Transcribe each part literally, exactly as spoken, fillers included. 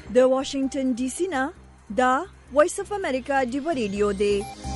د واشنگټن ډي سي نه دا وایس اف امریکا ډیو ریډیو دی.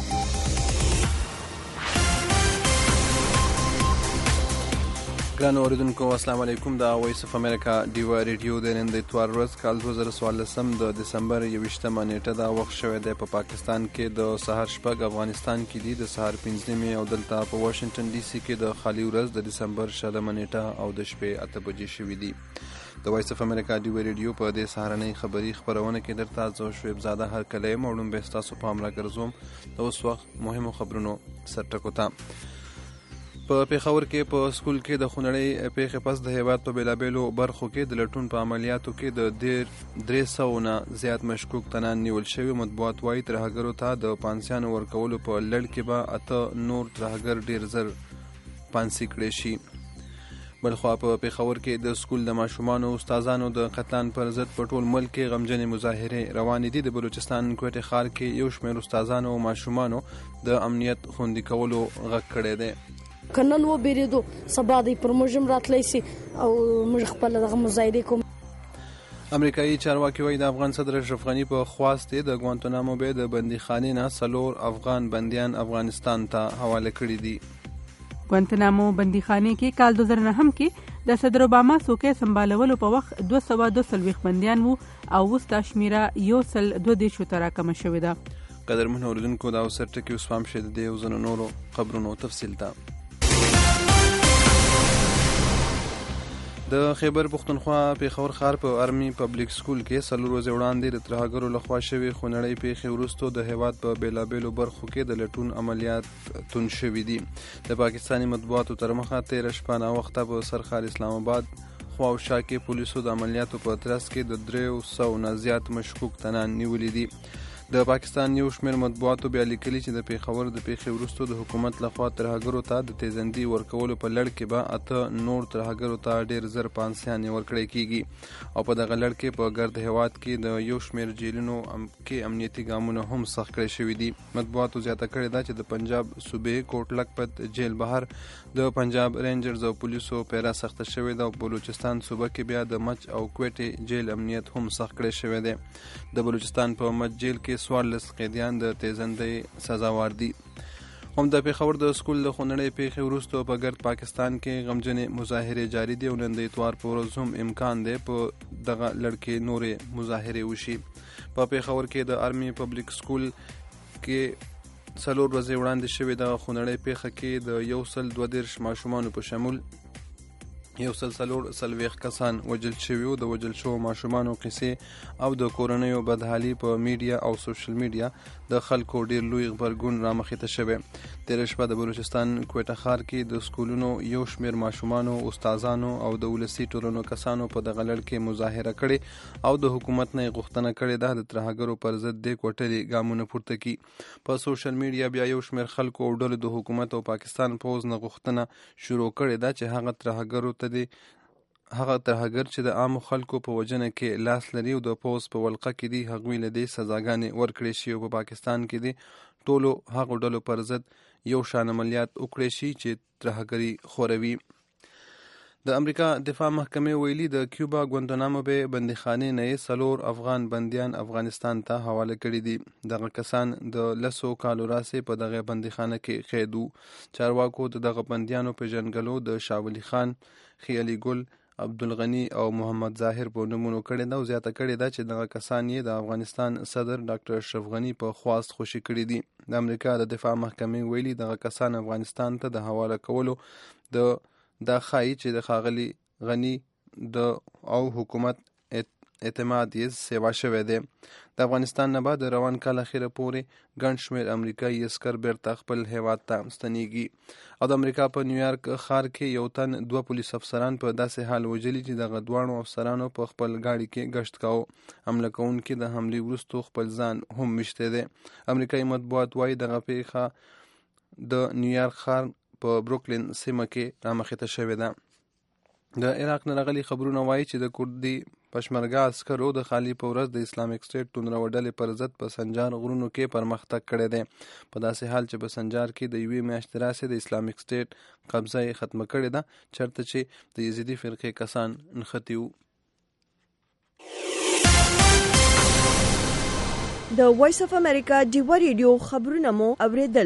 ګرانو اوریدونکو السلام علیکم. دا وایس اف امریکا ډیو ریډیو د نن د اتوار ورځ کال دوه زره څوارلسم د دسمبر یویشتمه نیټه دا وخت شوی دی. په پاکستان کې د سهار شپږ، افغانستان کې دی د سهار پنځه نیمې او دلته په واشنگټن ډي سي کې د خالي ورځ د دسمبر شلمه نیټه او د شپې اته بجې شوي دي. د وایس اف امریکا ډیو ریډیو په دې سهارنۍ خبري خبرونه کې درته زه شعیب زاده هر کله یم او لومړی ستاسو پام راګرځوم د اوس وخت مهمو خبرونو سرټکو ته. په پیښور کې په سکول کې د خونړۍ پیښې پس د هیواد په بېلابېلو برخو کې د لټون په عملیاتو کې د ډېر درې سوو نه زیات مشکوک تنان نیول شوي. مطبوعات وایي ترهګرو ته د پانسیانو ورکولو په لړ کې به اته نور ترهګر ډېر زر پانسي کړی شي. بلخوا په پیښور کې د سکول د ماشومانو استادانو د قتلان پر ضد په ټول ملک کې غمجنې مظاهرې روانې دي. د بلوچستان کوټې ښار کې یو شمېر استادانو او ماشومانو د امنیت خوندي کولو غږ کړی دی. کنن و بیریدو سبا دی پر موږ راتلی سي او موږ خپل دغه مظاهرې کوم. امریکایي چارواکي وایي د افغان صدر اشرف غني په خواست د ګوانتانامو بې د بندیخانې نه څلور افغان بندیان افغانستان ته حواله کړي دي. ګوانتانامو بندیخانې کې کال دوه زره نهم کې د صدر اوباما څوکۍ سمبالولو په وخت دوه سوه دوه څلوېښت بندیان وو او اوس دا شمیره یو سل دوه دېرشو ته راکمه شوې ده. قدرمن اوریدونکو دا اوس سرټکي اوس پام شي د دې او ځینو نورو خبرونو تفصیل ته. د خیبر پښتونخوا پیښور ښار په ارمي پبلک سکول کې څلور ورځې وړاندې د ترهګرو لخوا شوې خونړۍ پیښې وروسته د هیواد په بېلابېلو برخو کې د لټون عملیات تون شوي دي. د پاکستاني مطبوعاتو تر مخه تېره شپه ناوخته په سرخار اسلام آباد خوا او شا کې پولیسو د عملیاتو په ترڅ کې د دریو سوو نه زیات مشکوک تنان نیولي دي. د پاکستان یو شمېر مطبوعاتو بیا لیکلي چې د پیښور د پیښې وروسته د حکومت لخوا ترهګرو ته د تیزندي ورکولو په لړ کې به اته نور ترهګرو ته ډېر زر پانسیانې ورکړی کیږي او په دغه لړ کې په ګرد هیواد کې د یو شمېر جیلونو کې امنیتي ګامونه هم سخت کړی شوي دي. مطبوعاتو زیاته کړې ده چې د پنجاب صوبې کوټ لکپت جیل بهر د پنجاب رینجرز او پولیسو پیرا سخته شوې ده او بلوچستان صوبه کې بیا د مچ او کوټې جیل امنیت هم سخت کړی شوی دی. د بلوچستان په مچ جیل کې څوارلس قیدیان د تیزندۍ سزاوار دي. هم د پیښور د سکول د خونړۍ پیښې وروسته په ګرد پاکستان کې غمجنې مظاهرې جاري دي او نن د اتوار په ورځ هم امکان دی په دغه لړ کې نورې مظاهرې وشي. په پیښور کې د ارمي پبلک سکول کې څلور ورځې وړاندې شوې دغه خونړۍ پیښه کې د یو سل دوه دېرش ماشومانو په شمول یو سل څلور څلوېښت کسان وژل شوي وو. د وژل شوو ماشومانو قصې او د کورنیو بدحالي په میډیا او سوشل میډیا د خلکو ډېر لوی غبرګون رامخې ته شوی. تېره شپه د بلوچستان کوټه ښار کې د سکولونو یو شمېر ماشومانو، استادانو او د ولسي ټولنو کسانو په دغه لړ کې مظاهره کړې او د حکومت نه یې غوښتنه کړې ده د ترهګرو پر ضد دې کوټلې ګامونه پورته کړي. په سوشل میډیا بیا یو شمېر خلکو او ډلو د حکومت او پاکستان پوځ نه غوښتنه شروع کړې ده چې هغه ترهګرو ته دي هغه ترهګر چې د عامو خلکو په وژنه کې لاس لري او د پوځ په ولقه کې دي هغوی له دې سزاګانې ورکړې شي او په پاکستان کې دي ټولو هغو ډلو پر ضد یو شان عملیات وکړی شي چې ترهګري خوروي. د امریکا دفاع محکمې ویلي د کیوبا ګوانتانامو بې بندیخانې نه یې څلور افغان بندیان افغانستان ته حواله کړي دي. دغه کسان د لسو کالو راسې په دغه بندیخانه کې قید وو. چارواکو د دغه بندیانو پیژنګلو د شاولي خان، خیالي ګل، عبدالغني او محمد ظاهر په نومونو کړي ده او زیاته کړې ده چې دغه کسان یې د افغانستان صدر ډاکټر اشرف غني په خواست خوشي کړي دي. د امریکا د دفاع محکمې ویلي دغه کسان افغانستان ته د حواله کولو د دا ښایي چې د ښاغلي غني د او حکومت اعتماد یې سیوا شوی دی. د افغانستان نه بعد د روان کال اخیره پورې ګڼ شمېر امریکایي عسکر بیرته خپل هیواد ته ستنیږي او د امریکا په نیویارک ښار کې یو تن دوه پولیس افسران په داسې حال وژلي چې دغه دواړو افسرانو په خپل ګاډي کې گشت کاوه. حمله کوونکي د حملې وروسته خپل ځان هم میشتی دی. امریکایي مطبوعات وایي دغه پیښه د نیویارک ښار په بروکلین سیمه کې رامخې ته شوې ده. د عراق نه راغلي خبرونه وایي چې د کردي پشمرګا عسکرو د خالي په ورځ د اسلامیک سټیټ توندرو ډلې پر ضد په سنجار غرونو کې پرمختګ کړی دی. په داسې حال چې په سنجار کې د یوې میاشتې راسې د اسلامیک سټیټ قبضه یې ختمه کړې ده چېرته چې د یزیدي فرقې کسان نښتي وو. د وایس اف امریکا ډیوا ریډیو خبرونه مو اوریدل.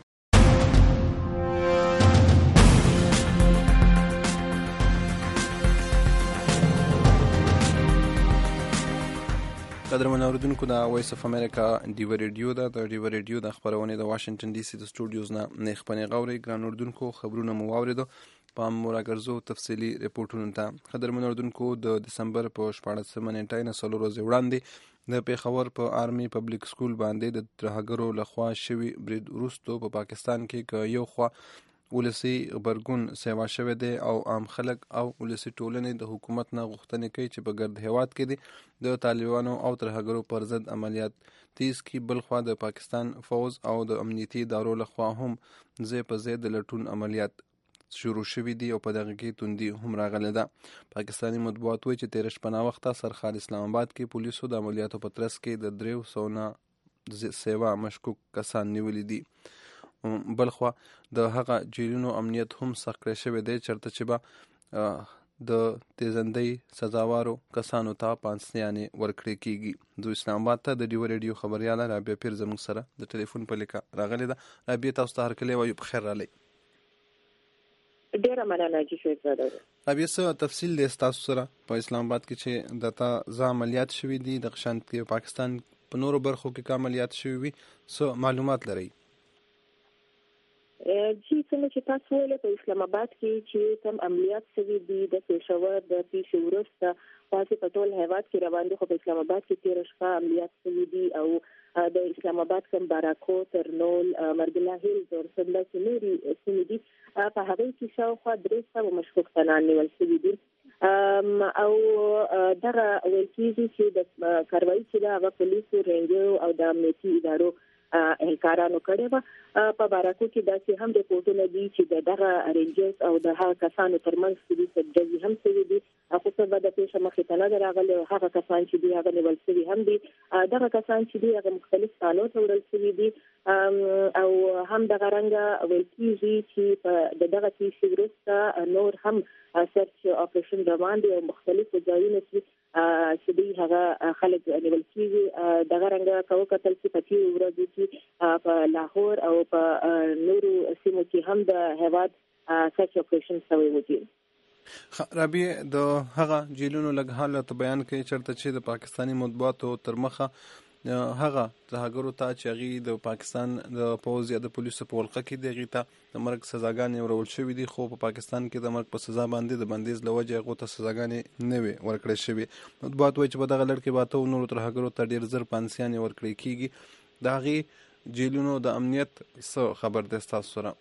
قدرمن اوریدونکو د وایس اف امریکا ډیوا ریډیو ده د ډیوا ریډیو د خبرونه د واشنگټن ډي سي د سټوډیوز نه نه خپنې غوري ګران اوریدونکو خبرونه مو واوریدو په موراګرزو تفصیلی ریپورتونو ته. قدرمن اوریدونکو د دسمبر په شپاړسمه نیټه نه څلور ورځې وړاندې د پیښور په آرمي پبلک سکول باندې د ترهګرو لخوا شوی برید وروسته په پا پاکستان کې ک یو خوا ولسی خبرګون سیوا شوی دی او عام خلک او ولسی ټولنې د حکومت نه غوښتنې کوي چې په ګرد هیواد کې دي د طالبانو او ترهګرو پر ضد عملیات تیز کی. بل خوا د پاکستان فوز او د امنیتي ادارو لخوا هم زی په زی د لټون عملیات شروع شوی دی او په دغه کې توندي هم راغله ده. پاکستانی مطبوعات وایي چې تیر شپه نا وخته سرخال اسلام آباد کې پولیسو د عملیاتو په ترڅ کې د دریو سونه سیوا مشکوک کسان نیولي دي. بل خوا د هغه جیلونو امنیت هم سخت کړی شوی دی چرته چې به د تیزندۍ سزاوارو کسانو ته پانسیانې ورکړې کیږي. د اسلام آباد ته د ډیوا ریډیو خبرياله رابعه پیر زموږ سره د ټلیفون په لیکه راغلی ده. رابعه تاسو ته هر کله وایو بخیر رالی. ډیره مننه چې شوي ده. رابعه څه تفصیل دی تاسو سره په اسلام آباد کې چې د تا ځا عملیات شوي دي د شانت کې پاکستان په نورو برخو کې کوم عملیات شوي وي څه معلومات لرئ؟ جی څنګه چې تاسو ویل په اسلام آباد کې چې کوم عملیات شوي دي د پېښور د پیښې وروسته پاتې په ټول هیواد کې روان دي، خو په اسلام آباد کې تیر شپه عملیات شوي دي او د اسلام آباد کوم باراکو ترنول مرګلا هیلز او سندا سنوري سیمې دي په هغه کې شاوخوا درې سوه مشکوک کسان نیول شوي دي او دغه ویل کېږي چې د کاروایي چې د هغه پولیسو رینجرو او د امنیتي ادارو اهلکارانو کړي وه. په باراکو کې داسې هم ریپورټونه دي چې دغه رینجرز او د هغه کسانو ترمنځ چې ډزې هم شوي دي، خو څه به د پیښه مخې ته نه ده راغلې. هغه کسان چې دي هغه نیول شوي هم دي. دغه کسان چې دي هغه مختلف ثانو ته وړل شوي دي او هم دغه رنګه ویل کېږي چې په دغه پیښې وروسته نور هم سرچ اپریشن روان دي او مختلفو ځایونو کې چې دوی هغه خلک نیول کېږي. دغه رنګه که وکتل چې په تېرو ورځو کې په لاهور او په نورو سیمو کې هم د هیواد سرچ اپریشن شوی و. دي رابعه د هغه جیلونو لږ حالت بیان کوي چرته چې د پاکستانی مطبوعاتو تر مخه هغه ترهګرو ته چې هغې د پاکستان د پوځ یا د پولیسو په ولقه کې د هغې ته د مرګ سزاګانې ورول شوي دي، خو په پاکستان کې د مرګ په سزا باندې د بندیز له وجې هغو ته سزاګانې نه وې ورکړې شوې. مطبوعات وایي چې په دغه لړ کې به اته نورو ترهګرو ته ډېر زر پانسیانې ورکړې کېږي. د هغې جیلونو د امنیت څه خبر دی ستاسو سره؟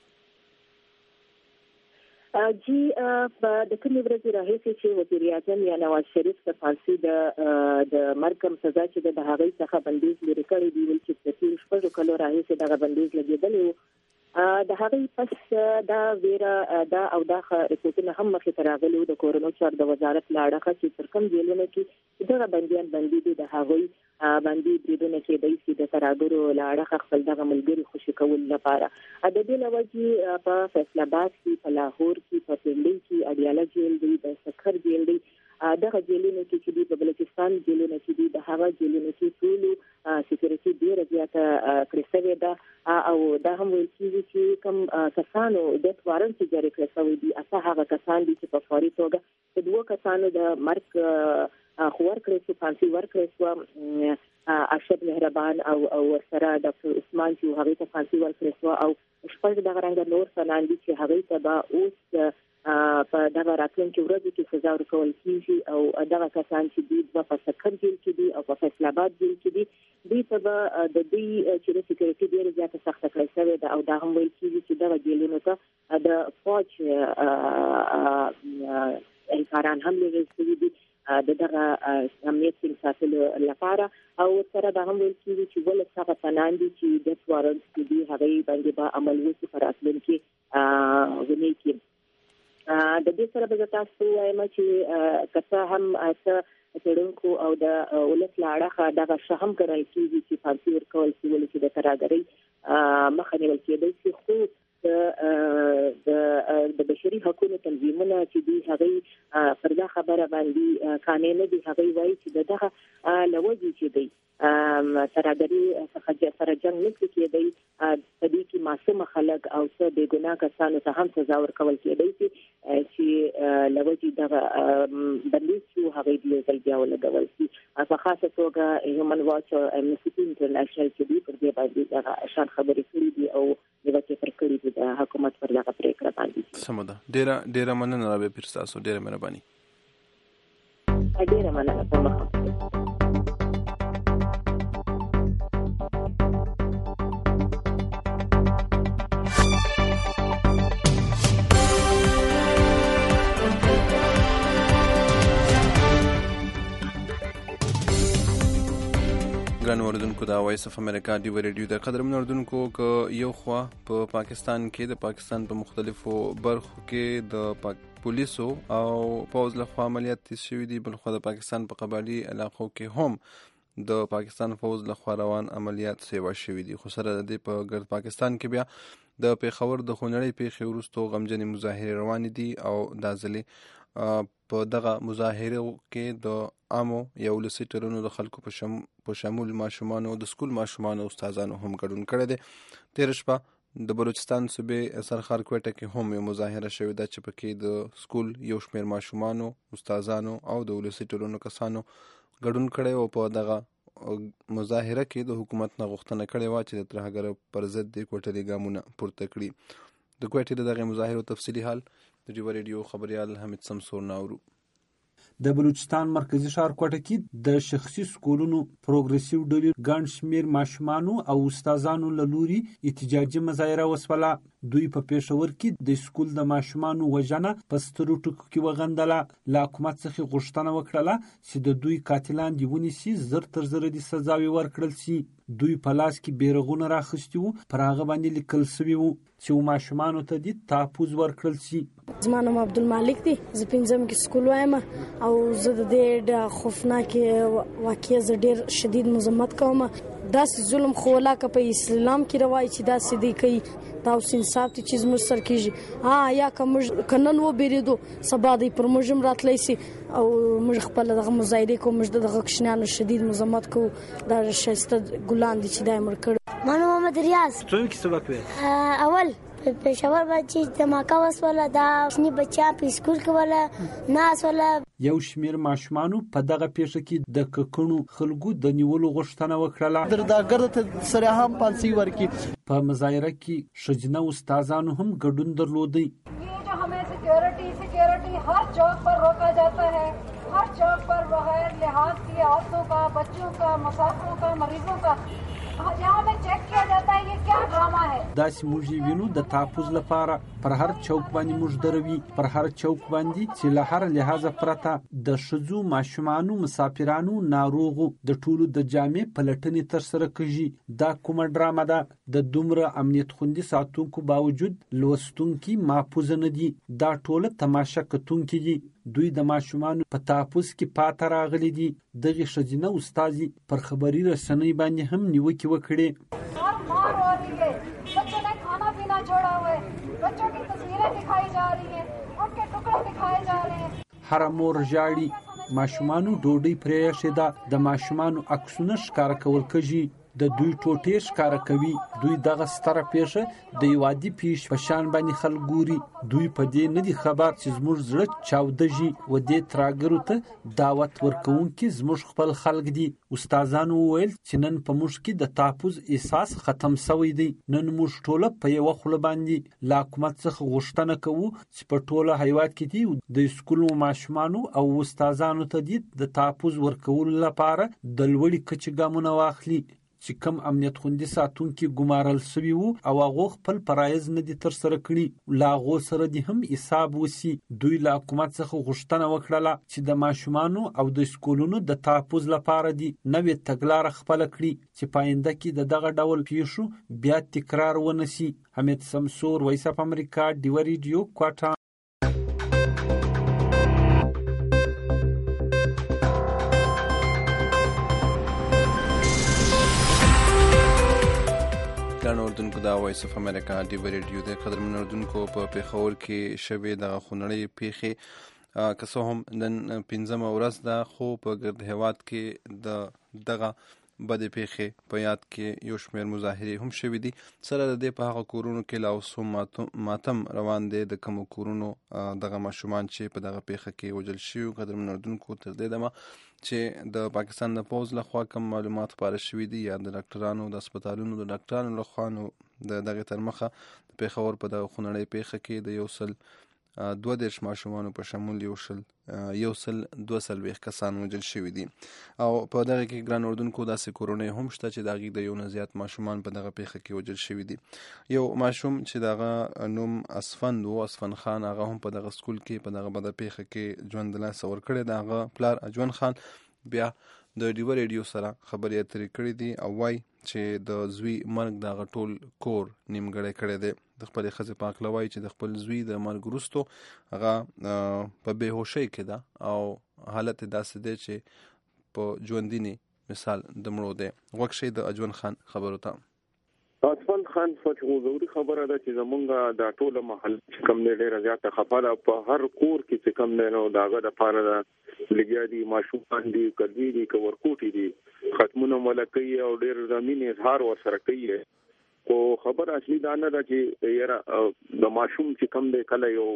جی د کومې ورځې راهیسې چې وزیر اعظم یا نواز شریف د فارسي د د مرګ سزا چې د هغې څخه بندیز لرې کړی دی، ویل چې په تېرو شپږو کلو راهیسې دغه بندیز لګېدلی و. د هغې پس دا ویره دا او دا ریپورټونه هم مخې ته راغلي وو د کورنیو چارو د وزارت له اړخه چې تر کوم جیلونو کې دغه بندیان بندي دي د هغوی باندې بریدونه کېدی شي د ترهګرو له اړخه خپل دغه ملګري خوشي کولو لپاره. د دې له وجې په فیصل آباد کې، په لاهور کې، په پنډۍ کې اډیاله جیل دی، د سکر جیل دی. دغه جیلونو کې چې دي په بلوچستان جیلونو کې دي د هغه جیلونو کې ټولو سکیورټي ډېره زیاته کړې شوې ده او دا هم ویل کېږي چې کوم کسانو ډیت وارنټ جاري کړی شوی دي هغه هغه کسان دي چې په فوري توګه د دوو کسانو د مرګ خو ورکړی شو، پانسي ورکړی شوه. ارشد مهربان او او ورسره ډاکټر عثمان چې هغې ته پانسي ورکړی شوه او شپږ دغه رنګه نور کسان دي چې هغې ته به اوس په دغه راتلونکي ورځو کې سزا ورکول کېږي او دغه کسان چې دي دوه په سکر جیل کې دي او په فیصل آباد جیل کې دي، دوی ته به د دوی چې د سکیورټي ډېره زیاته سخته کړې شوې ده او دا هم ویل کېږي چې دغه جیلونو ته د فوج اهلکاران هم لېږل شوي دي د دغه امنیت ټینګ ساتلو لپاره او ورسره دا هم ویل کېږي چې ولس هغه افغانان دي چې ډیت وارنټ چې دي هغې باندې به عمل وشي په راتلونکي اونۍ کې. د دې سره به زه تاسو وایم چې که څه هم څه څېړونکو او د ولس له اړخه دغه ښه هم ګڼل کېږي چې پانسي ورکول شي ولې چې د ترهګرۍ مخه نیول کېدی شي، خو د د بشري حقوقو تنظیمونه چې دي هغه پر دا خبره باندې قانون دي هغه وایي چې دغه لوځي چې دی ترګری څخه سره جنگ نه کېدی د دې کې معصوم خلک او څه بې ګناه کسانو ته هم سزا ورکول کېدی چې لوځي دغه بندیز شو هغه دی ځل بیا ولګول شي په خاصه توګه هیومن واچ او امنیسټي انټرنیشنل چې دی پر دې باندې دغه شان خبرې کړې دي او د وکیل پر کړې دي د حکومت پر دغه پریکړه باندې سمه ده. ډیره ډیره مننه رابعه پیر تاسو ډیره مهرباني. ډیره مننه تاسو. ګران اوریدونکو د وایس اف امریکا دی ریډیو د قدرمن اوریدونکو ک یو خوا په پاکستان کې د پاکستان په مختلفو برخو کې د پولیسو او پوز له خوا عملیات تیز شوي دي، بل خو د پاکستان په قبایلي علاقو کې هم د پاکستان فوز له خوا روان عملیات سیوا شوي دي. خو سره د دې په ګرد پاکستان کې بیا د پیښور د خونړۍ پیښې وروسته غمجنې مظاهرې روانې دي او دا ځلې په دغه مظاهرو کې د عامو یا ولسي ټرونو د خلکو په شم په شمول ماشومانو د سکول ماشومانو او استادانو هم ګډون کړی دی. تیر شپه د بلوچستان صوبې سرخار کوټه کې هم یو مظاهره شوې ده چې پکې د سکول یو شمېر ماشومانو، استادانو او د ولسي ټرونو کسانو ګډون کړی او په دغه مظاهره کې د حکومت نه غوښتنه کړې وه چې د ترهګر پر ضد د کوټلي ګامونه پورته کړي. د کوټې د دغه مظاهرو تفصیلي حال د ډیو ریډیو خبريال حمید سمسور ناورو. د بلوچستان مرکزی ښار کوټه کې د شخصي سکولونو پروګریسیو ډلې ګڼ شمېر ماشومانو او استادانو له لوري احتجاجي مظاهره وسوله. دوی په پېښور کې د سکول د ماشومانو وژنه په سترو ټکو کې وغندله. له حکومت څخه غوښتنه وکړله چې د دوی قاتلان دې ونیسي، زر تر زره دې سزاوې ورکړل سي. دوی په لاس کې بیرغونه راخیستي وو، پر هغه باندې لیکل سوي وو چې ماشومانو ته دې تحفظ ورکړل سي. زما نوم عبدالمالک دی، زه پنځم کې سکول وایم او زه د دې د خوفناکې واقعې زه ډېر شدید مذمت کوم. داسې ظلم خو ولاکه په اسلام کې روایي چې داسې دی کوي دا اوس انصاف دی چې زموږ سر کېږي. ها یا که موږ که نن وبېرېدو سبا دی پر موږ هم راتلی سي او موږ خپله دغه مظاهرې کوو، موږ د دغه کوچنیانو شدید مذمت کوو. دا ښایسته ګلان دي چې دا یې مړ کړي. ما نوم محمد ریاض. څومره کې سبق ویل؟ اول پېښور باندې دماکه وسوله، دا شني بچیان په سکول کې وله ناست وله. یو شمېر ماشومانو په دغه پیښه کې د ککړو خلکو د نیولو غوښتنه وکړله. درداګر ته سره هم پانسي ورکی. په مظاهره کې ښځینه استادانو هم ګډون درلودی. یہ جو ہمیں سیکورٹی سیکورٹی ہر چوک پر روکا جاتا ہے، ہر چوک پر بغیر لحاظ کیے عورتوں کا، بچوں کا، مسافروں کا، مریضوں کا یہاں میں چیک کیا جاتا ہے. یہ کیا ڈرامہ ہے؟ داسې موږ یې وینو د تحفظ لپاره پر هر چوک باندې موږ دروي، پر هر چوک باندې چې له هر لحاظه پرته د ښځو، ماشومانو، مسافرانو، ناروغو د ټولو د جامې پلټنې ترسره کېږي. دا کومه ډرامه ده؟ د دومره امنیت خوندي ساتونکو باوجود لوستونکي محفوظ نه دي. دا ټوله تماشه کتونکي دي. دوی د ماشومانو په تحفظ کې پاته راغلي دي. دغه ښځینه استازي پر خبري رسنۍ باندې هم نیوکې وکړې. مار ہو رہی ہے، بچوں نے کھانا پینا چھوڑا ہوا ہے، بچوں کی تصویریں دکھائی جا رہی ہیں، ان کے ټکڑے دکھائے جا رہے ہیں. هر مور ژاړي، ماشومانو ډوډۍ پرې ایښې ده، د ماشومانو عکسونه ښکاره کول کېږي، د دوی ټوټې ښکاره کوي. دوی دغه ستره پیښه د یو عادي پیښې په شان باندې خلک ګوري. دوی په دې نه دي خبر چې زموږ زړه چاودېږي و دې ترهګرو ته دعوت ورکوونکي زموږ خپل خلک دي. استادانو وویل چې نن په موږ کې د تحفظ احساس ختم سوی دی. نن موږ ټوله په یوه خوله باندې له حکومت څخه غوښتنه کوو چې په ټوله هیواد کې دي د سکولو ماشومانو او استادانو ته دي د تحفظ ورکولو لپاره د لوړې کچې ګامونه واخلي چې کم امنیت خوندي ساتونکي ګمارل سوي وو او هغو خپل فرایض نه دي ترسره کړي. له هغو سره دې هم حساب وسي. دوی له حکومت څخه غوښتنه وکړله چې د ماشومانو او د سکولونو د تحفظ لپاره دي نوې تګلاره خپله کړي چې په آینده کې د دغه ډول پیښو بیا تکرار ونه سي. حمید سمسور، وایس اف امریکا، ډیو ریډیو، کوټه. اوریدونکو دا وایس اف امریکا ډیو ریډیو د قدرمن اوریدونکو په پیښور کې شوې د خونړۍ پیښې که څه هم نن پنځمه ورځ ده خو په ګرد هیواد کې د دغه بدې پیښې په یاد کې یو شمېر مظاهرې هم شوي دي. سره د دې په هغه کورونو کې لا اوس هم ماتم روان دی د کومو کورونو دغه ماشومان چې په دغه پیښه کې وژل شوي. قدرمن اوریدونکو تر دې دمه چې د پاکستان د پوځ لخوا کوم معلومات خپاره شوي دي یا د ډاکټرانو د هسپتالونو د ډاکټرانو لخوا نو د دغه تر مخه د پیښور په دغه خونړۍ پیښه کې د یو سل دوه دېرش ماشومانو په شمول یو سل یو سل دوه څلوېښت کسان وژل شوي دي. او په دغه کې ګران اردونکو داسې کورنۍ هم شته چې د هغې د یو نه زیات ماشومان په دغه پیښه کې وژل شوي دي. یو ماشوم چې دغه نوم اسفند و اسفند خان، هغه هم په دغه سکول کې په دغه بده پیښه کې ژوند د لاسه ورکړی دی. هغه پلار اجون خان بیا د ډیو ریډیو سره خبرې اترې کړې دي او وایي چې د زوی مرګ د هغه ټول کور نیمګړی کړی دی. د خپلې ښځې په هکله وایي چې د خپل زوی د مرګ وروستو هغه په بېهوشۍ کې ده او حالت یې داسې دی چې په ژوندینې مثال د مړو دی. غوږ شئ د اجون خان خبرو ته. اسفند خان ضروري خبره ده چې زمونږ د ټوله محل چې کوم دی ډېره زیاته خفه ده. په هر کور کې چې کوم دی نو د هغه دپاره ده لګیا دي، ماشومان دي، کلوي دي، که ورکوټي دي، ختمونه موله کوي او ډېر د مینې اظهار ورسره کوي. خو خبره اصلي دا نه ده چې یاره د ماشوم چې کوم دی کله یو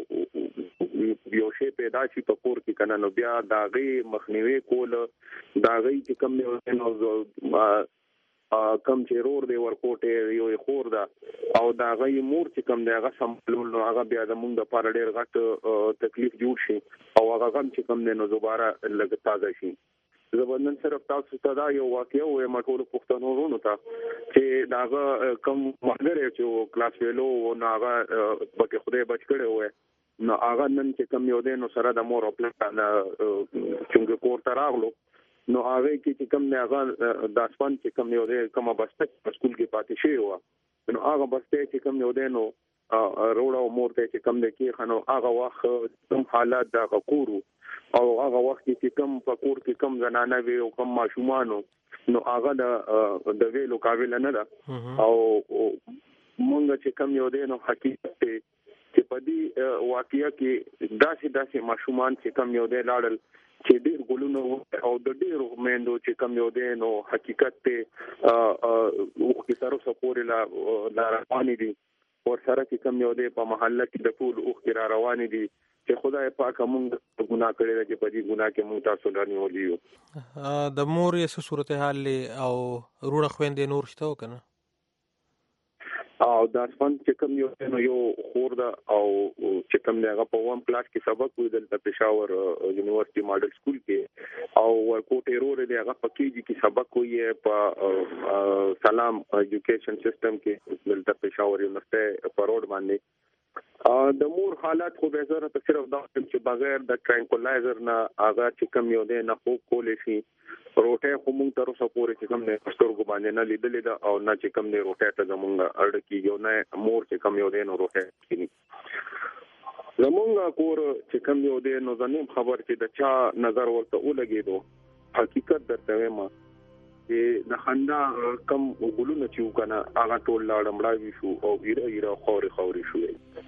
یو شی پیدا شي په کور کې که نه نو بیا د هغې مخنیوي کول، د هغې چې کوم دی نو کم چې رور دی ورکوټې یو یې خور ده او د هغې مور چې کوم دی هغه سمبالول نو هغه بیا زمونږ دپاره ډېر غټ تکلیف جوړ شي او هغه غم چې کوم دی نو دوباره لږ تازه شي. زه به نن صرف تاسو ته دا یو واقعه ووایم ټولو پښتنو وروڼو ته چې د هغه کوم ملګری چې کلاس فیلو و نو هغه پکې خدای بچ کړی وی نو هغه نن چې کوم یو دی نو سره د مور او پلار نه چونګې کور ته راغلو نو هغه کې چې کوم دی هغه د اسفند چې کوم یو دی کومه بسته په سکول کې پاتې شوې وه نو هغه بسته چې کوم یو دی نو روړه او مور ته چې کوم دی کېښه نو هغه وخت کوم حالات د هغه کور او هغه وخت چې کوم په کور کې کوم زنانه وي او کوم ماشومان نو هغه د ویلو قابل نه ده. او مونږ چې کوم یو دی نو حقیقت دی چې په دې واقعه کې داسې داسې ماشومان چې کوم یو دی لاړل چې ډېر ګلونه او د ډېرو میندو چې کوم یو دی نو حقیقت دی اوښکې تر اوسه پورې لا روانې دي ورسره چې کوم یو دی په محله کې د ټول اوښکې را روانې دي چې خدای پاکه مونږ ګناه کړې ده چې په دې ګناه کې مونږ تاسو لا نیولي یو. د مور یې څه صورتحال او وروڼه خویندې نور شته که نه؟ او د اسفند چې کوم یو دی نو یو خور ده او چې کوم دی هغه په اووم کلاس کې سبق وایي دلته پېښور یونیورسټي ماډل سکول کې او ورکوټې ورور دی هغه په کېجي کې سبق وایي په سلام ایجوکیشن سیستم کې دلته پېښور یونیورسټي په روډ باندې. د مور حالات خو به زه ته صرف دا وایم چې بغیر د ټرانکولایزر نه هغه چې کوم یو دی نه خوب کولی شي. روټۍ خو مونږ تر اوسه پورې چې کوم دی په سترګو باندې نه لیدلې ده او نه چې کوم دی روټۍ ته زمونږ اړه کېږي او نه مور چې کوم یو دی نو روټۍ کېږي. زمونږ کور چې کوم یو دی نو زه نیم خبر چې د چا نظر ورته ولګېدو حقیقت درته وایم چې د خندا کم ګلونه چې وو که نه هغه ټول لاړه مړاوي شو او ایره ایره خاورې خاورې شوې.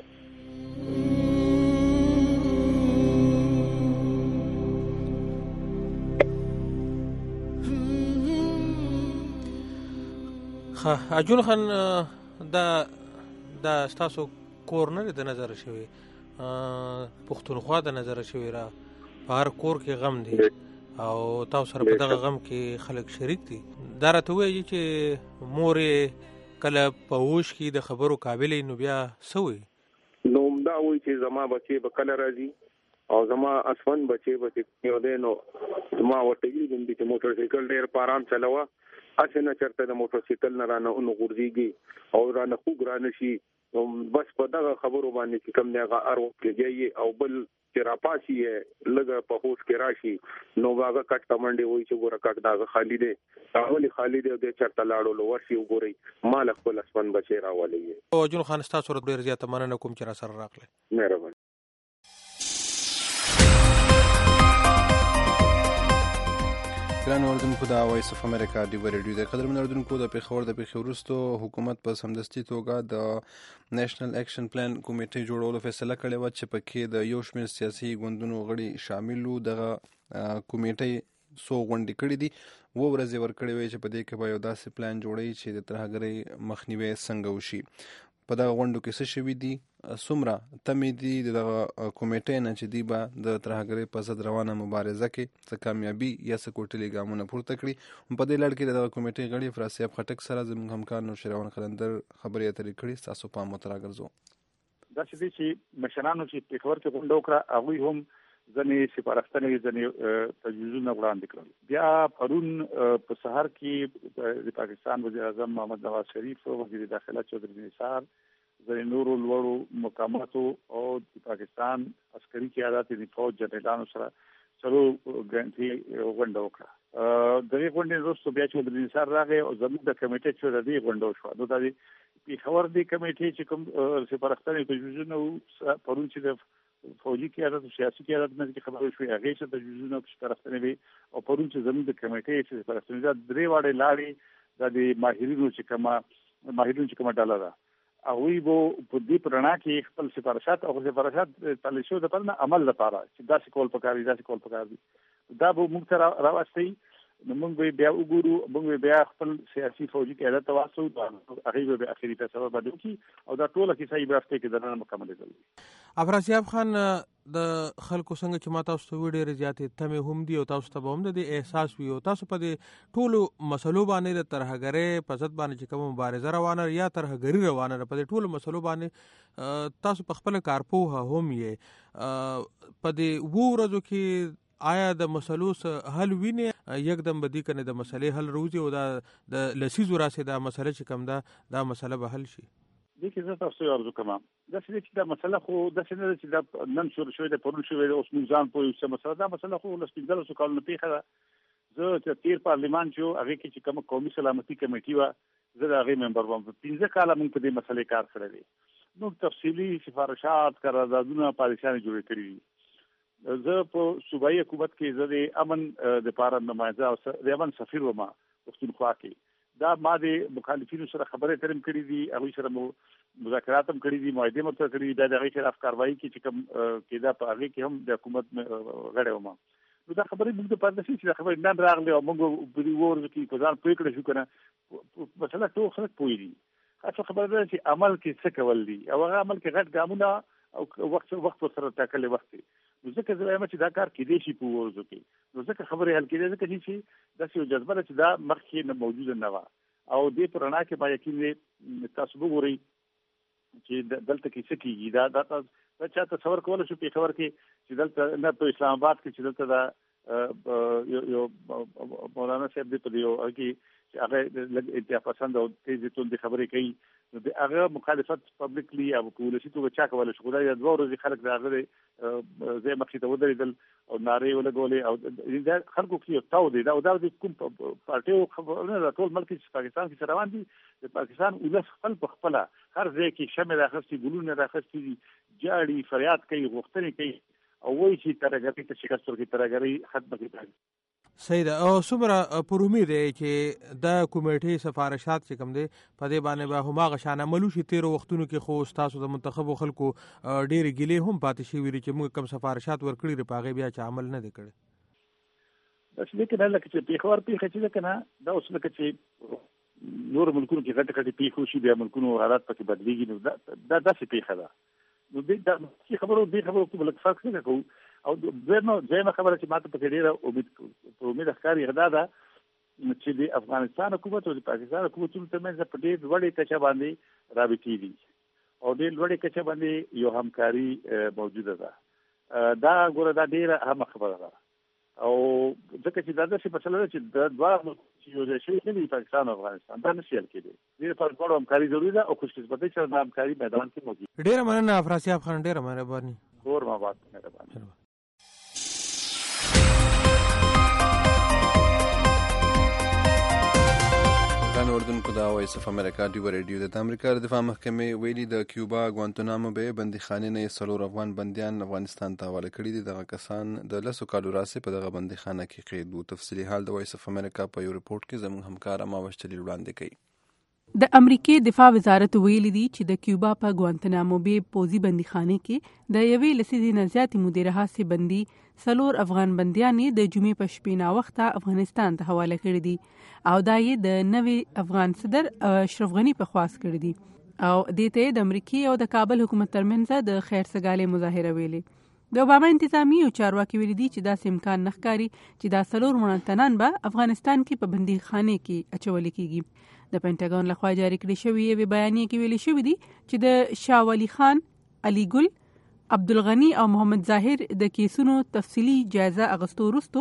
اجون خان دا دا ستاسو کور نه د نظر شوی پښتونخوا د نظر شوی را په هر کور کې غم دی او تاسو سره په دغه غم کې خلک شریک دي. دا راته وایي چې مور کله په هوش کې د خبرو قابل نو بیا څه وایي؟ نو دا وایي چې زما بچی به کله راځي او زما اسفند بچی به چې یو دی نو زما ورته ویلي دي چې موټر سایکل ډېر په ارام چلوه هسې نه چېرته د موټر سایکل نه رانه ونغورځېږي او رانه خوږ رانه شي. بس په دغه خبرو باندې چې کوم دی هغه هر وخت لګیایي او بل چې راپاسي یې لږه په هوش کې راشي نو هغه کټ ته منډې وایي چې ګوره کټ د هغه خالي دی هغه ولې خالي دی او دی چېرته لاړلو ورشي وګورئ ما له خپل اسفند بچی راولی یې. اجون خان ستاسو سره ډېر زیاته مننه کوم چې را سره راغلی. مهرباني. ګران اوردونکو د وایس اف امریکا ډیو ریډیو د قدرمن اوردونکو د پیښور د پیښور وروستو حکومت په سمدستي توګه د نېشنل اکشن پلان کمیټې جوړولو فیصله کړې وه چې پکې د یو شمېر سیاسي ګوندونو غړي شامل وو. دغه کمیټې څو غونډې کړې دي، اووه ورځې ورکړې وې چې په دې کې به یو داسې پلان جوړوي چې د ترهګرۍ مخنیوی څنګه وشي. په دغه غونډو کې څه شوي دي، څومره تمې دي د دغه کمیټې نه چې دوی به د ترهګرۍ په ضد روانه مبارزه کې څه کامیابي یا څه کوټلي ګامونه پورته کړي. په دې لړ کې د دغه کمیټې غړي فراسیاب خټک سره زموږ همکار نوشیروان قلندر خبرې اترې کړي. ستاسو پام ورته راګرځوو. داسې دي چې مشرانو چې پېښور کې غونډه وکړه هغوی هم ځینې سپارښتنې ځینې تجویزونه وړاندې کړل. بیا پرون په سهار کې د پاکستان وزیر اعظم محمد نواز شریف، وزیر داخله چودھری نثار، ځینې نورو لوړو مقاماتو او د پاکستان عسکري قیادت د فوج جنرالانو سره څلور غونډې غونډه وکړه. دغه غونډې وروسته بیا چودھری نثار راغی او زموږ د کمیټې چې د دې غونډه وشوه. نو د پېښور د کمیټې چې کوم سپارښتنې تجویزونه پرون چې د فوجي قیادت او سیاسي قیادت نه کې خبرې شوې، هغې څه تجویزونه او سپارښتنې وي، او پرون چې زموږ د کمیټې چې سپارښتنې دا درې واړې لارې دا د ماهرینو چې کومه ماهرینو چې کومه ډله ده هغوی به په دې په رڼا کې خپل سفارشات او سفارشات پالیسیو دپاره نه عمل لپاره چې داسې کول پکار دي داسې کول پکار دي دا به موږ ته راوستئ. نو موږ به بیا وګورو، موږ به بیا خپل سیاسي فوجي قیادت ته واستو، هغوی به بیا اخري فیصله باندې وکړي او دا ټوله کیسه یې به هفتې کې دننه مکملېدل. افراسیاب خان، د خلکو څنګه چې ما تاسو ته وی ډېرې زیاتې تمې هم دي او تاسو ته به هم د دې احساس وي او تاسو په دې ټولو مسلو باندې د ترهګرۍ په ضد باندې چې کومه مبارزه روانه یا ترهګري روانه ده، په دې ټولو مسلو باندې تاسو په خپله کارپوهه هم یې. په دې اووه ورځو کې آیا د مسلو حل ویني، یکدم به دې کنه د مسلې حل روزي او دا د لسیزو راسې دا مسله چې کوم ده دا مسله به حل شي؟ دې کې زه تاسو ته عرض کوم داسې دی چې دا مسله خو داسې نه ده چې دا نن شروع شوې ده پرون شوې ده اوس موږ ځان پوهېږو څه مسله دا مسله خو لس پنځلسو کالونو پېښه ده. زه چې تېر پارلمان چې و هغې کې چې کومه قومي سلامتي کمیټي وه زه د هغې ممبر وم. پنځه کاله موږ په دې مسلې کار کړی دی. موږ تفصیلي سفارشات قراردادونه پالیسیانې جوړې کړي دي. زه په صوبایي حکومت کې زه د امن دپاره نماینده او د امن سفیر وم پښتونخوا کې. دا ما د مخالفینو سره خبرې اترې هم کړي دي، هغوی سره مو مذاکرات هم کړي دي، معاهدې هم ورسره کړي دي. بیا د هغې خلاف کاروايي کې چې کوم کېده په هغې کې هم د حکومت غړی وم. نو دا خبرې موږ دپاره داسې چې دا خبرې نن راغلې او موږ په دې اووه ورځو کې په ځان پوه کړی شو که نه مسله ټول خلک پوه دي. خاصه خبره ده چې عمل کې څه کول دي او هغه عمل کې غټ ګامونه او وخت وخت ورسره ټاکلی وخت دی. نو ځکه زه وایم چې دا کار کېدی شي په اووه ورځو کې. نو ځکه خبرې حل کېدی ځکه چې داسې یو جذبه ده چې دا مخکې نه موجوده نه وه او دې په رڼا کې ما یقین دی تاسو وګورئ چې دلته کې څه کېږي. دا دا دا چا تصور کولی شو پېښور کې چې دلته نه په اسلام آباد کې چې دلته دا یو مولانا صاحب دی په دې یو کې چې هغه لږ انتها پسند او تیزې توندې خبرې کوي، نو د هغه مخالفت پبلکلی او په ولسي توګه چا کولی شو؟ خدای دوه ورځې خلک د هغه ځای مخې ته ودرېدل او نارې یې ولګولې او دا خلکو کې یو تاو دی. دا دا د کوم پارټیو خبرونه ده، ټول ملک چې پاکستان کې روان دي د پاکستان ولس خپل په خپله هر ځای کې شمې راخستي، ګلونه راخستي دي، جاړي فریاد کوي، غوښتنې کوي او وایي چې ترهګرۍ ته شکست ورکړي، ترهګرۍ ختمه کړي. صحیح ده. او څومره پر امید دی چې دا کمیټې سفارشات چې کوم دی په دې باندې به هماغه شان عمل وشي؟ تېرو وختونو کې خو ستاسو د منتخبو خلکو ډېرې ګیلې هم پاتې شوي دي چې موږ کوم سفارشات ورکړي دي په هغې بیا چې عمل نه دی کړی. بس لیکن لکه چې پېښور پېښه چې ده که نه دا اوس لکه چې نورو ملکونو کې غټې غټې پېښې وشي بیا ملکونو حالات پکې بدلېږي، نو دا داسې پېښه ده. نو دې خبرو دې خبرو کې به لږ فرق څنګه کوو؟ او دویمه خبره چې ما ته پکې ډېره امید په امید ښکاري دا ده چې د افغانستان حکومت او د پاکستان حکومتونو ترمنځ په ډېر لوړې کچه باندې رابطې دي او ډېر لوړې کچه باندې یو همکاري موجوده ده. دا ګوره دا ډېره اهمه خبره ده او ځکه چې دا داسې مسله ده چې د دواړه چې یو ځای شوي نه دي پاکستان او افغانستان، دا نشي حل کېدی. دې لپاره دواړو همکاري ضروري ده او خوشقسمتۍ سره دا همکاري میدان کې موجود. ډېره مننه افراسیاب خان، ډېره مهرباني. کور ماباد مهرباني. اردوونکو دا وایس اف امریکا ډیو ریډیو د امریکا د دفاع محکمې ویلي د کیوبا ګوانتنامو به بندیخانې نه څلور افغان بندیان افغانستان ته حواله کړي دي. دغه کسان د لسو کالو راهیسې په دغه بندیخانه کې قید وو. تفصیلي حال د وایس اف امریکا په یو رپورټ کې زموږ همکار اماوش چلی وړاندې کوي. د امریکې دفاع وزارت ویلي دي چې د کیوبا په ګوانتنامو به پوزي بندیخانه کې د یوې لسیزې نه زیاتې مودې راهیسې بندي څلور افغان بندیان د جمعې په شپې ناوخته افغانستان ته حواله کړي دي او دا یې د نوې افغان صدر اشرف غني په خواست کړي دي او دې ته د امریکې او د کابل حکومت ترمنځ د خیر سګالې مظاهره ویلې. د اوباما انتظامی او چارواکي ویلي دي چې داسې امکان نه ښکاري چې دا څلور مړنتنان به افغانستان کې په بندیخانه کې اچول کېږي. د پینټاګون لخوا جاری کړی شوی یوې بیانیه کې ویلي شوی دی چې د شاه ولی خان، علي ګل، عبدالغني او محمد ظاهر د کیسونو تفصیلي جایزه اغوستو وروسته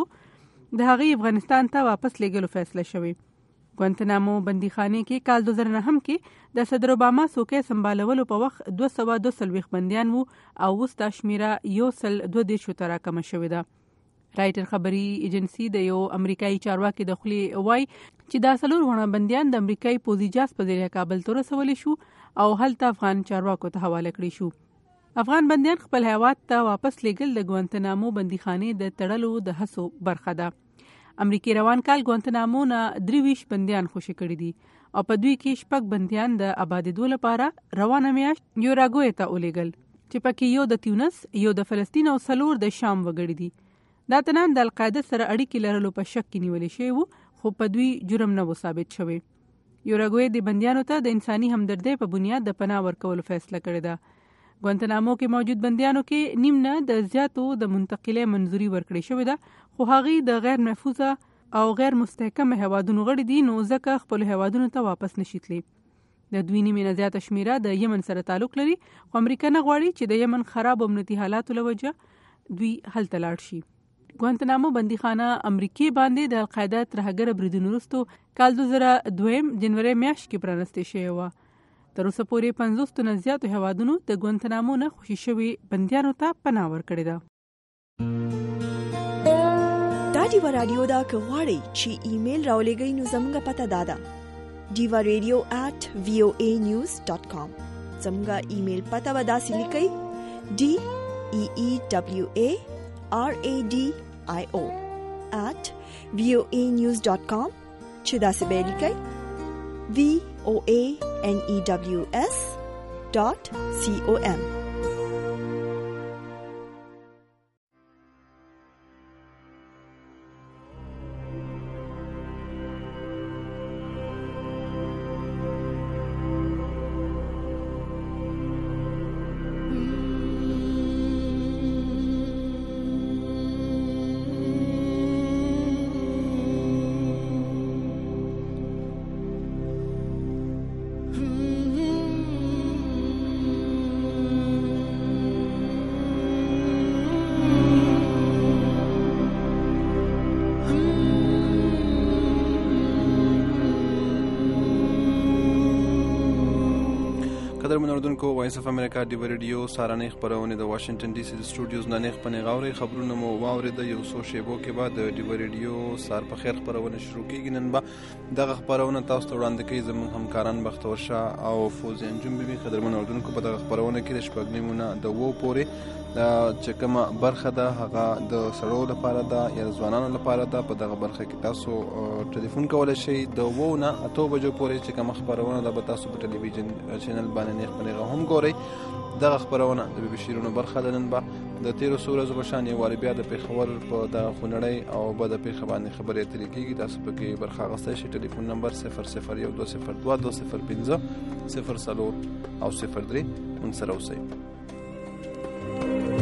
د هغې افغانستان ته واپس لیږلو فیصله شوې. ګوانتنامو بندیخانه کې کال دو زره نهم کې د صدر اوباما څوکۍ سمبالولو په وخت دوه سوه دوه څلوېښت بندیان وو او اوس دا شمیره یو سل دوه دېرشو ته راکمه شوې ده. رایټر خبري ایجنسی د یو امریکایي چارواکي د خولې وایي چې دا څلور ونه بندیان د امریکایي پوځي جاز په ذریعه کابل ته رسولی شو او هلته افغان چارواکو ته حواله کړي شو. افغان بندیان خپل هیواد ته واپس لیږل د ګوانتنامو بندیخانې د تړلو د هڅو برخه ده. امریکای روان کال ګوانتنامو نه درې ویشت بندیان خوشي کړي دي او په دوی کې شپږ بندیان د آبادېدو لپاره روانه میاشت یوراګوې ته ولیږل چې پکې یو د تیونس، یو د فلسطین او څلور د شام وګړي دي. دا تنان د القاعده سره اړیکې لرلو په شک کې نیولې شوی وو خو په دوی جرم نه و ثابت شوی. یوراګوې د بندیانو ته د انساني همدردۍ په بنیاد د پناه ورکولو فیصله کړې ده. ګوانتنامو کې موجود بندیانو کې نیم نه د زیاتو د منتقلۍ منظوري ورکړې شوې ده خو هغې د غیر محفوظه او غیر مستحکم هیوادونو غړي دي نو ځکه خپل هیوادونو ته واپس نشي تللی. د دوی نیمې نه زیاته شمیره د یمن سره تعلق لري خو امریکا نه غواړي چې د یمن خراب امنیتي حالاتو له وجه دوی هلته لاړ شي. ګوانتنامو بندیخانه امریکې باندې د القاعده ترهګره بریدونو وروسته کال دو زره دویم جنوري میاشت کې پرانستې شوې وه. تر اوسه پورې پنځوس نه زیاتو هیوادونو د ګوانتنامو نه خوشي شوي بندیانو ته پناه ورکړې ده. دا ډیوه راډیو ده که غواړئ چې ایمیل راولېږئ نو زموږ پته دا ده ډیوه ریډیو ایٹ وی او ای نیوز ډاټ کام. زموږ ایمیل پته به داسې لیکئ ډي ای ای ډبلیو ای آر ای ډي آی او ایٹ وی او ای نیوز ډاټ کام چې داسې به یې لیکئ وی او ای ان ای ډبلیو اس ډاټ سی او ایم. قدرمن اردوونکو وایس اف امریکا ډیوه ریډیو سارنۍ خپرونې د واشنگټن ډي سي د سټوډیوز نه نیغ پنې غاوري خبرونه مو واورېده. یو څو شیبو کې بعد د ډیوه ریډیو سار په خیر خپرونه شروع کیږي. نن به دغه خبرونه تاسو ته وړاندې کوي زموږ همکاران بختور شاه او فوزي انجم بیبي. قدرمن اردوونکو په دغه خپرونه کې د شپږ نیمو نه د اوو پورې چې کومه برخه ده هغه د سړو لپاره ده یا ځوانانو لپاره ده. په دغه برخه کې تاسو ټلیفون کولی شئ د اوو نه اتو بجو پورې چې کومه خپرونه ده به تاسو په ټلویزیون چینل باندې نیغ په نیغه هم ګورئ. دغه خپرونه د بي بي شیرونو برخه ده. نن به د تیرو څو ورځو په شان یو وارې بیا د پېښور په دغه خونړۍ او بده پېښه باندې خبرې اترې کېږي. تاسو پکې برخه اخیستی شئ. ټلیفون نمبر صفر صفر یو دوه صفر دوه دوه صفر پنځه صفر څلور او صفر درې ورسره اوسئ.